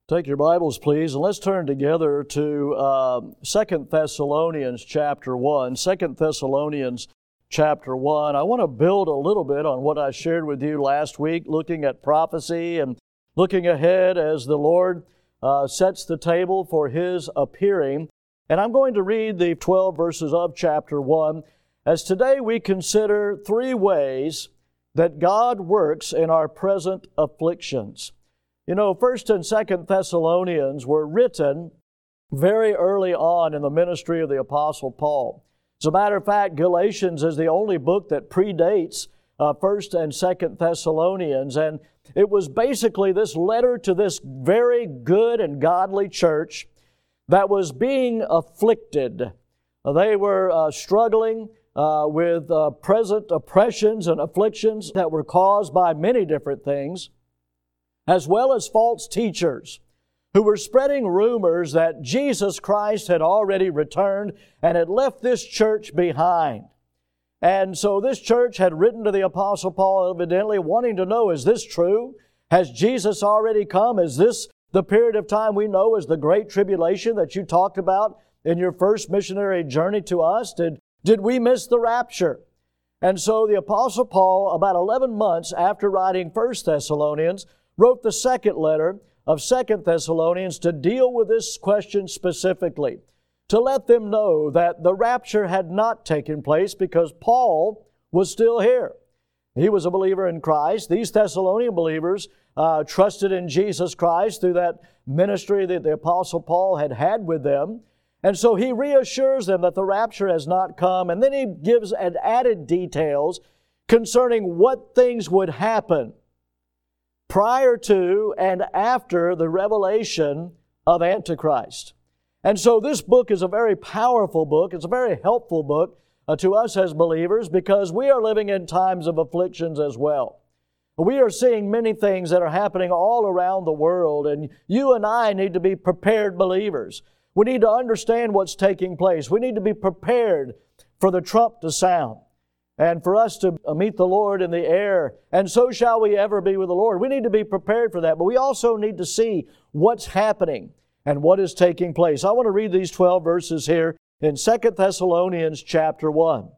Take your Bibles, please, and let's turn together to 2 Thessalonians chapter 1. 2 Thessalonians chapter 1. I want to build a little bit on what I shared with you last week, looking at prophecy and looking ahead as the Lord sets the table for His appearing. And I'm going to read the 12 verses of chapter 1, as today we consider three ways that God works in our present afflictions. You know, 1st and 2nd Thessalonians were written very early on in the ministry of the Apostle Paul. As a matter of fact, Galatians is the only book that predates 1st and 2nd Thessalonians, and it was basically this letter to this very good and godly church that was being afflicted. They were struggling with present oppressions and afflictions that were caused by many different things, as well as false teachers who were spreading rumors that Jesus Christ had already returned and had left this church behind. And so this church had written to the Apostle Paul evidently wanting to know, is this true? Has Jesus already come? Is this the period of time we know as the Great Tribulation that you talked about in your first missionary journey to us? Did we miss the rapture? And so the Apostle Paul, about 11 months after writing 1 Thessalonians, wrote the second letter of 2 Thessalonians to deal with this question specifically, to let them know that the rapture had not taken place because Paul was still here. He was a believer in Christ. These Thessalonian believers trusted in Jesus Christ through that ministry that the Apostle Paul had with them. And so he reassures them that the rapture has not come, and then he gives added details concerning what things would happen prior to and after the revelation of Antichrist. And so this book is a very powerful book. It's a very helpful book to us as believers because we are living in times of afflictions as well. We are seeing many things that are happening all around the world, and you and I need to be prepared believers. We need to understand what's taking place. We need to be prepared for the trump to sound, and for us to meet the Lord in the air, and so shall we ever be with the Lord. We need to be prepared for that, but we also need to see what's happening and what is taking place. I want to read these 12 verses here in 2 Thessalonians chapter 1.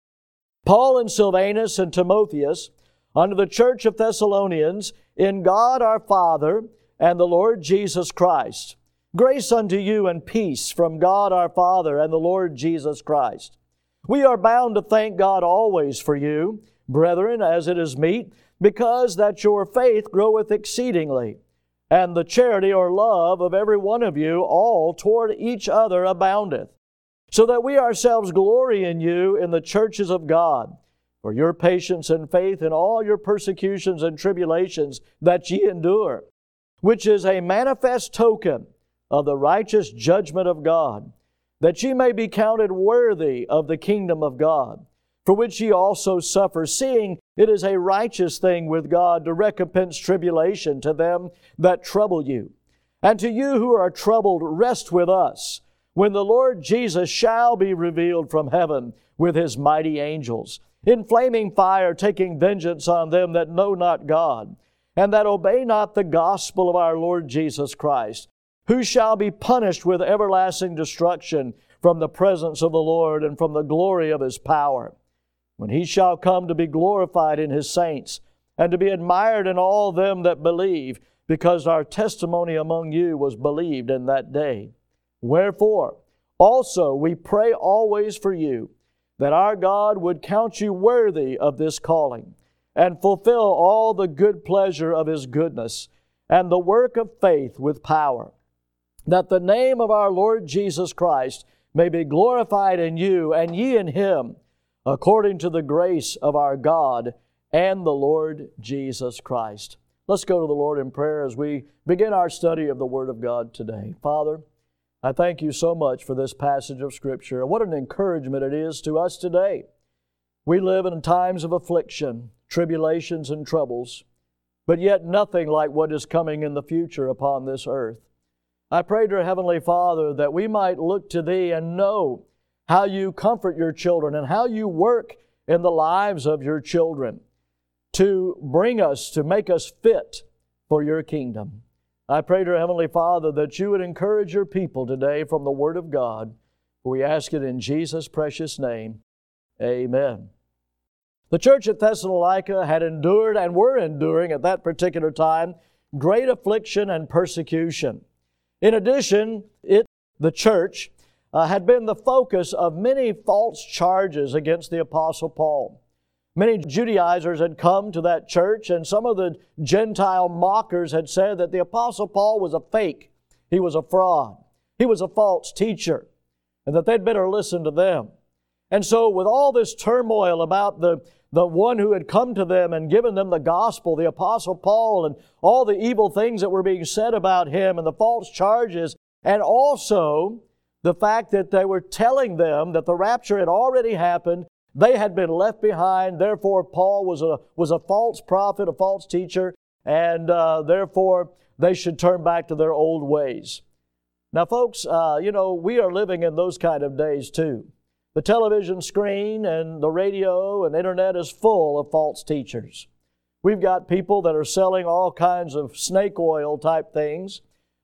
Paul and Silvanus and Timotheus, unto the church of Thessalonians, in God our Father and the Lord Jesus Christ. Grace unto you and peace from God our Father and the Lord Jesus Christ. We are bound to thank God always for you, brethren, as it is meet, because that your faith groweth exceedingly, and the charity or love of every one of you all toward each other aboundeth, so that we ourselves glory in you in the churches of God, for your patience and faith in all your persecutions and tribulations that ye endure, which is a manifest token of the righteous judgment of God, that ye may be counted worthy of the kingdom of God, for which ye also suffer, seeing it is a righteous thing with God to recompense tribulation to them that trouble you. And to you who are troubled, rest with us, when the Lord Jesus shall be revealed from heaven with His mighty angels, in flaming fire, taking vengeance on them that know not God, and that obey not the gospel of our Lord Jesus Christ, who shall be punished with everlasting destruction from the presence of the Lord and from the glory of His power, when He shall come to be glorified in His saints, and to be admired in all them that believe, because our testimony among you was believed in that day. Wherefore, also we pray always for you, that our God would count you worthy of this calling, and fulfill all the good pleasure of His goodness, and the work of faith with power, that the name of our Lord Jesus Christ may be glorified in you, and ye in Him, according to the grace of our God and the Lord Jesus Christ. Let's go to the Lord in prayer as we begin our study of the Word of God today. Father, I thank you so much for this passage of Scripture. What an encouragement it is to us today. We live in times of affliction, tribulations, and troubles, but yet nothing like what is coming in the future upon this earth. I pray, dear Heavenly Father, that we might look to Thee and know how You comfort Your children and how You work in the lives of Your children to bring us, to make us fit for Your kingdom. I pray, dear Heavenly Father, that you would encourage your people today from the Word of God. We ask it in Jesus' precious name. Amen. The church at Thessalonica had endured and were enduring at that particular time great affliction and persecution. In addition, the church had been the focus of many false charges against the Apostle Paul. Many Judaizers had come to that church, and some of the Gentile mockers had said that the Apostle Paul was a fake. He was a fraud. He was a false teacher, and that they'd better listen to them. And so with all this turmoil about the one who had come to them and given them the gospel, the Apostle Paul, and all the evil things that were being said about him and the false charges, and also the fact that they were telling them that the rapture had already happened, they had been left behind, therefore Paul was a false prophet, a false teacher, and therefore they should turn back to their old ways. Now folks, we are living in those kind of days too. The television screen and the radio and internet is full of false teachers. We've got people that are selling all kinds of snake oil type things.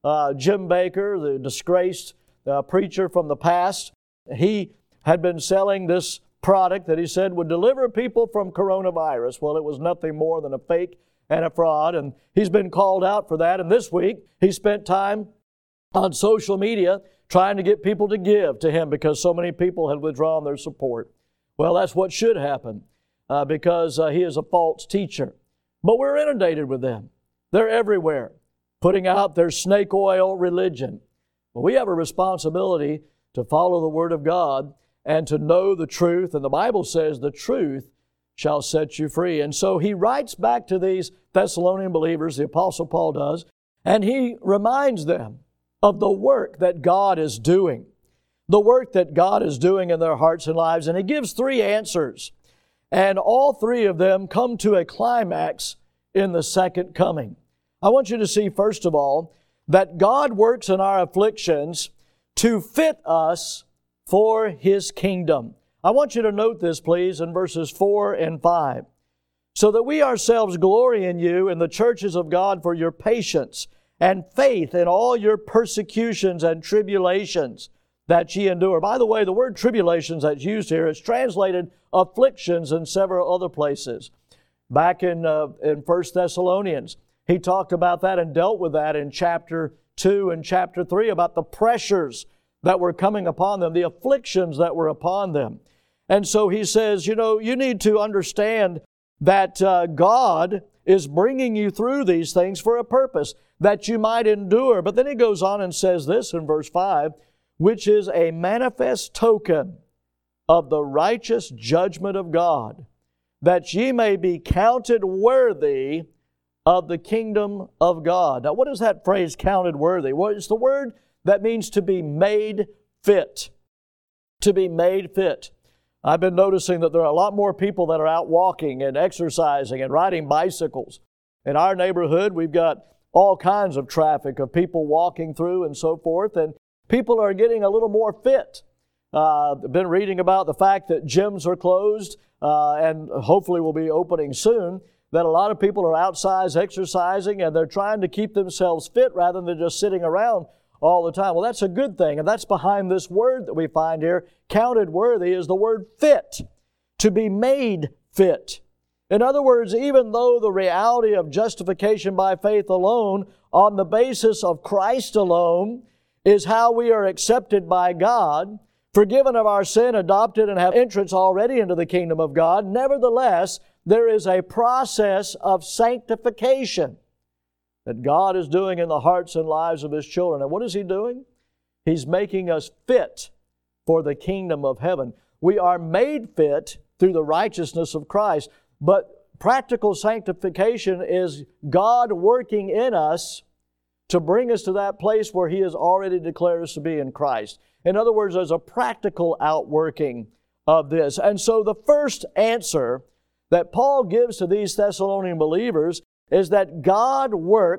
Jim Baker, the disgraced preacher from the past, he had been selling this product that he said would deliver people from coronavirus. Well, it was nothing more than a fake and a fraud, and he's been called out for that. And this week, he spent time on social media trying to get people to give to him because so many people had withdrawn their support. Well, that's what should happen because he is a false teacher. But we're inundated with them. They're everywhere, putting out their snake oil religion. Well, we have a responsibility to follow the Word of God and to know the truth. And the Bible says the truth shall set you free. And so he writes back to these Thessalonian believers, the Apostle Paul does, and he reminds them of the work that God is doing. The work that God is doing in their hearts and lives. And he gives 3 answers. And all 3 of them come to a climax in the second coming. I want you to see, first of all, that God works in our afflictions to fit us for His kingdom. I want you to note this, please, in verses 4 and 5. So that we ourselves glory in you in the churches of God for your patience and faith in all your persecutions and tribulations that ye endure. By the way, the word tribulations that's used here is translated afflictions in several other places. Back in 1 Thessalonians, he talked about that and dealt with that in chapter 2 and chapter 3 about the pressures that were coming upon them, the afflictions that were upon them. And so he says, you need to understand that God is bringing you through these things for a purpose, that you might endure. But then he goes on and says this in verse 5, which is a manifest token of the righteous judgment of God, that ye may be counted worthy of the kingdom of God. Now, what is that phrase, counted worthy? Well, it's the word that means to be made fit. To be made fit. I've been noticing that there are a lot more people that are out walking and exercising and riding bicycles. In our neighborhood, we've got all kinds of traffic of people walking through and so forth, and people are getting a little more fit. I've been reading about the fact that gyms are closed and hopefully will be opening soon, that a lot of people are outside exercising and they're trying to keep themselves fit rather than just sitting around all the time. Well, that's a good thing, and that's behind this word that we find here. Counted worthy is the word fit, to be made fit. In other words, even though the reality of justification by faith alone, on the basis of Christ alone, is how we are accepted by God, forgiven of our sin, adopted, and have entrance already into the kingdom of God, nevertheless, there is a process of sanctification that God is doing in the hearts and lives of His children. And what is He doing? He's making us fit for the kingdom of heaven. We are made fit through the righteousness of Christ. But practical sanctification is God working in us to bring us to that place where He has already declared us to be in Christ. In other words, there's a practical outworking of this. And so the first answer that Paul gives to these Thessalonian believers is that God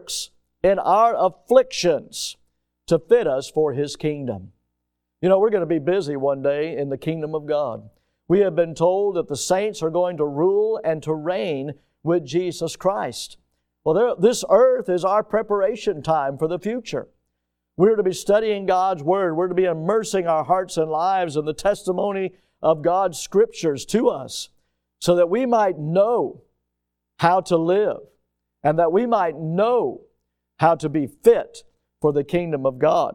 works in our afflictions to fit us for His kingdom. We're going to be busy one day in the kingdom of God. We have been told that the saints are going to rule and to reign with Jesus Christ. Well, this earth is our preparation time for the future. We're to be studying God's Word. We're to be immersing our hearts and lives in the testimony of God's Scriptures to us so that we might know how to live and that we might know how to be fit for the kingdom of God.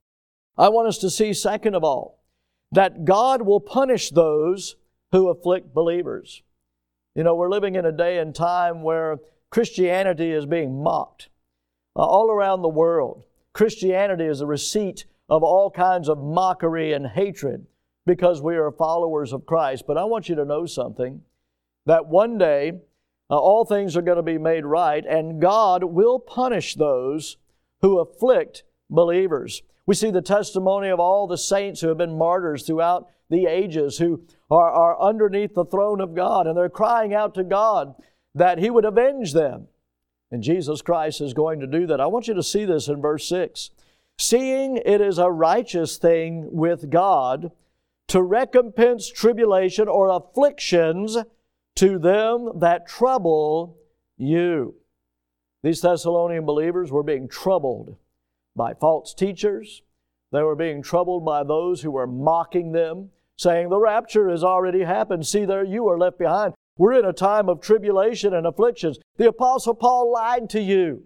I want us to see, second of all, that God will punish those who afflict believers. You know, we're living in a day and time where Christianity is being mocked all around the world. Christianity is a receipt of all kinds of mockery and hatred because we are followers of Christ. But I want you to know something, that one day all things are going to be made right, and God will punish those who afflict believers. We see the testimony of all the saints who have been martyrs throughout the ages, who are underneath the throne of God, and they're crying out to God that He would avenge them. And Jesus Christ is going to do that. I want you to see this in verse 6. Seeing it is a righteous thing with God to recompense tribulation or afflictions to them that trouble you. These Thessalonian believers were being troubled by false teachers. They were being troubled by those who were mocking them, saying, the rapture has already happened. See, there you are left behind. We're in a time of tribulation and afflictions. The Apostle Paul lied to you.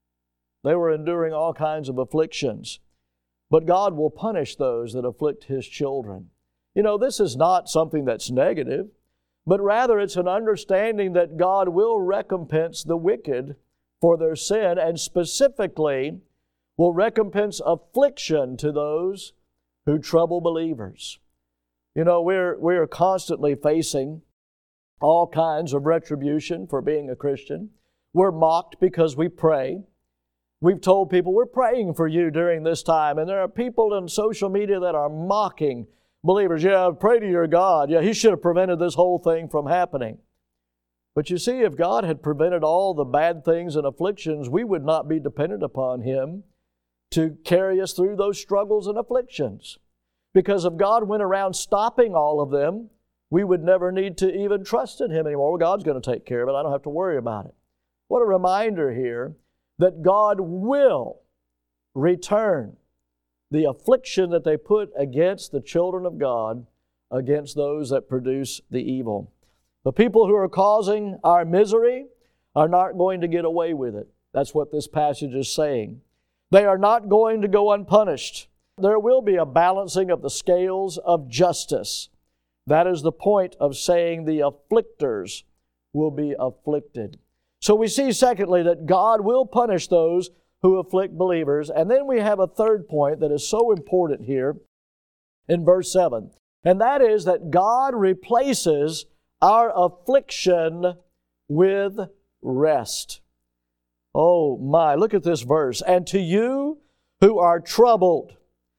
They were enduring all kinds of afflictions. But God will punish those that afflict His children. You know, this is not something that's negative, but rather it's an understanding that God will recompense the wicked for their sin, and specifically will recompense affliction to those who trouble believers. You know, we're constantly facing all kinds of retribution for being a Christian. We're mocked because we pray. We've told people, we're praying for you during this time, and there are people on social media that are mocking believers. Yeah, pray to your God. Yeah, He should have prevented this whole thing from happening. But you see, if God had prevented all the bad things and afflictions, we would not be dependent upon Him to carry us through those struggles and afflictions. Because if God went around stopping all of them, we would never need to even trust in Him anymore. Well, God's going to take care of it. I don't have to worry about it. What a reminder here that God will return the affliction that they put against the children of God, against those that produce the evil. The people who are causing our misery are not going to get away with it. That's what this passage is saying. They are not going to go unpunished. There will be a balancing of the scales of justice. That is the point of saying the afflictors will be afflicted. So we see, secondly, that God will punish those who afflict believers. And then we have a third point that is so important here in verse 7. And that is that God replaces our affliction with rest. Oh my, look at this verse. And to you who are troubled,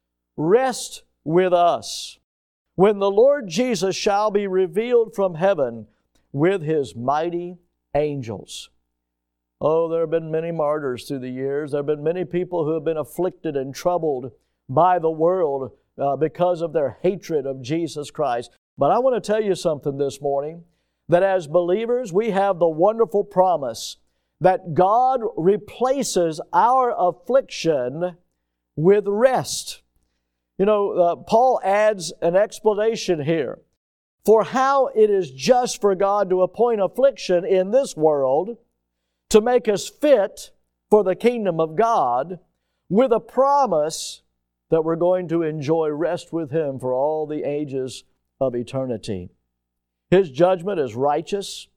rest with us, when the Lord Jesus shall be revealed from heaven with His mighty angels. Oh, there have been many martyrs through the years. There have been many people who have been afflicted and troubled by the world because of their hatred of Jesus Christ. But I want to tell you something this morning, that as believers, we have the wonderful promise that God replaces our affliction with rest. You know, Paul adds an explanation here for how it is just for God to appoint affliction in this world to make us fit for the kingdom of God, with a promise that we're going to enjoy rest with Him for all the ages of eternity. His judgment is righteous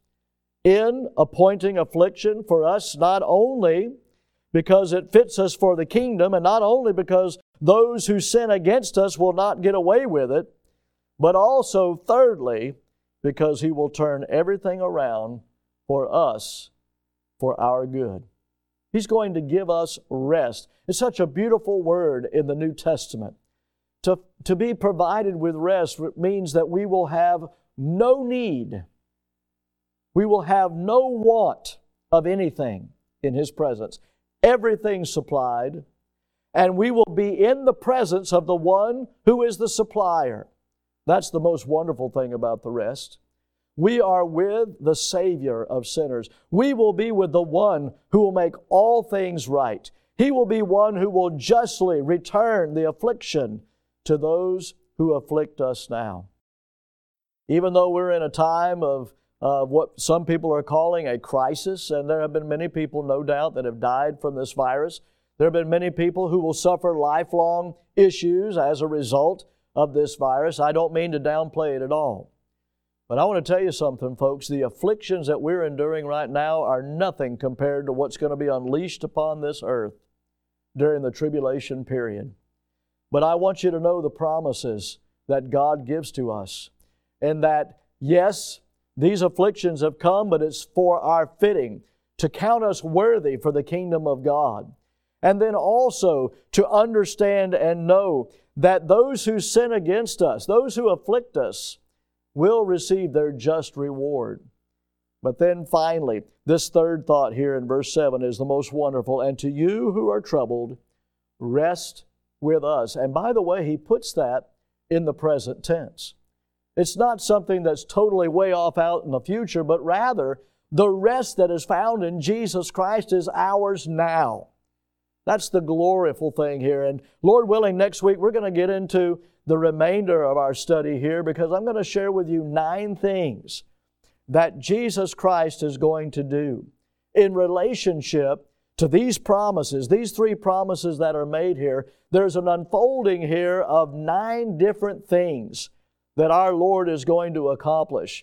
in appointing affliction for us, not only because it fits us for the kingdom, and not only because those who sin against us will not get away with it, but also, thirdly, because He will turn everything around for us, for our good. He's going to give us rest. It's such a beautiful word in the New Testament. To be provided with rest means that we will have no need. We will have no want of anything in His presence. Everything supplied, and we will be in the presence of the one who is the supplier. That's the most wonderful thing about the rest. We are with the Savior of sinners. We will be with the one who will make all things right. He will be one who will justly return the affliction to those who afflict us now. Even though we're in a time of what some people are calling a crisis, and there have been many people, no doubt, that have died from this virus. There have been many people who will suffer lifelong issues as a result of this virus. I don't mean to downplay it at all. But I want to tell you something, folks. The afflictions that we're enduring right now are nothing compared to what's going to be unleashed upon this earth during the tribulation period. But I want you to know the promises that God gives to us, and that, yes, these afflictions have come, but it's for our fitting, to count us worthy for the kingdom of God. And then also to understand and know that those who sin against us, those who afflict us, will receive their just reward. But then finally, this third thought here in verse 7 is the most wonderful. And to you who are troubled, rest with us. And by the way, he puts that in the present tense. It's not something that's totally way off out in the future, but rather the rest that is found in Jesus Christ is ours now. That's the gloriful thing here. And Lord willing, next week we're going to get into the remainder of our study here, because I'm going to share with you 9 things that Jesus Christ is going to do in relationship to these promises, these 3 promises that are made here. There's an unfolding here of 9 different things that our Lord is going to accomplish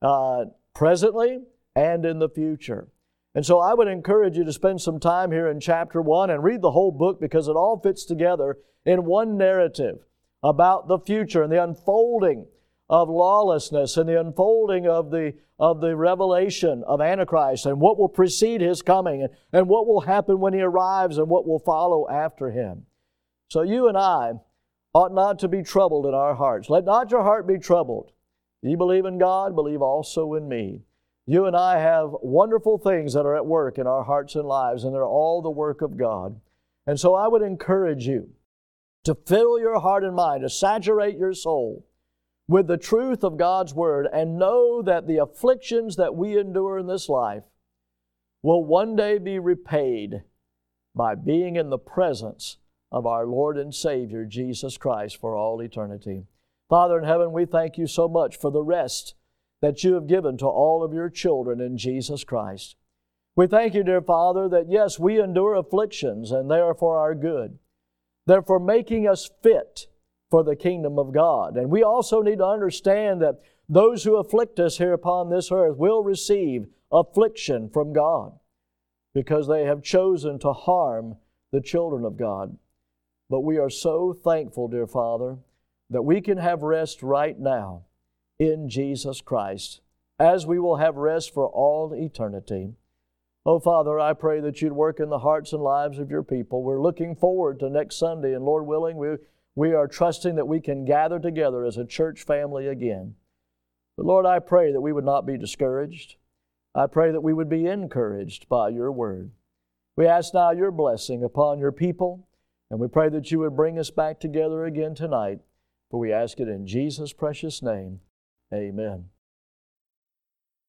presently and in the future. And so I would encourage you to spend some time here in chapter 1 and read the whole book, because it all fits together in one narrative about the future and the unfolding of lawlessness and the unfolding of the revelation of Antichrist and what will precede His coming and what will happen when He arrives and what will follow after Him. So you and I ought not to be troubled in our hearts. Let not your heart be troubled. You believe in God, believe also in me. You and I have wonderful things that are at work in our hearts and lives, and they're all the work of God. And so I would encourage you to fill your heart and mind, to saturate your soul with the truth of God's Word, and know that the afflictions that we endure in this life will one day be repaid by being in the presence of our Lord and Savior, Jesus Christ, for all eternity. Father in heaven, we thank you so much for the rest that you have given to all of your children in Jesus Christ. We thank you, dear Father, that yes, we endure afflictions, and they are for our good. They're for making us fit for the kingdom of God. And we also need to understand that those who afflict us here upon this earth will receive affliction from God, because they have chosen to harm the children of God. But we are so thankful, dear Father, that we can have rest right now in Jesus Christ, as we will have rest for all eternity. Oh, Father, I pray that you'd work in the hearts and lives of your people. We're looking forward to next Sunday, and Lord willing, we are trusting that we can gather together as a church family again. But Lord, I pray that we would not be discouraged. I pray that we would be encouraged by your word. We ask now your blessing upon your people, and we pray that you would bring us back together again tonight. For we ask it in Jesus' precious name. Amen.